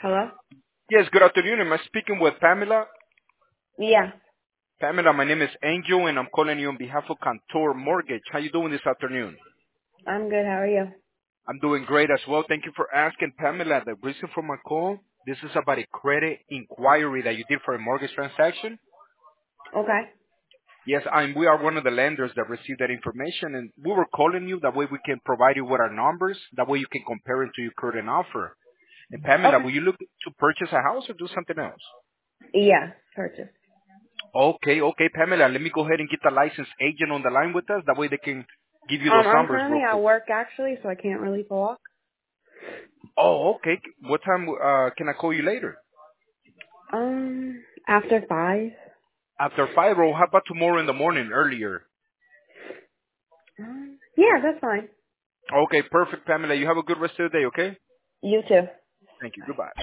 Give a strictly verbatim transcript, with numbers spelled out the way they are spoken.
Hello? Yes, good afternoon. Am I speaking with Pamela? Yeah, Pamela, my name is Angel, and I'm calling you on behalf of Cantor Mortgage. How you doing this afternoon? I'm good. How are you? I'm doing great as well. Thank you for asking, Pamela. The reason for my call, this is about a credit inquiry that you did for a mortgage transaction. Okay. Yes, I'm, we are one of the lenders that received that information, and we were calling you. That way we can provide you with our numbers. That way you can compare it to your current offer. And Pamela, Okay. will you look to purchase a house or do something else? Yeah, purchase. Okay, okay, Pamela, let me go ahead and get the licensed agent on the line with us. That way they can give you Um, those I'm numbers currently real at quick. work actually, so I can't really talk. Oh, okay. What time uh, can I call you later? Um, after five. After five, or how about tomorrow in the morning, earlier? Um, yeah, that's fine. Okay, perfect, Pamela. You have a good rest of the day, okay? You too. Thank you. Bye. Goodbye.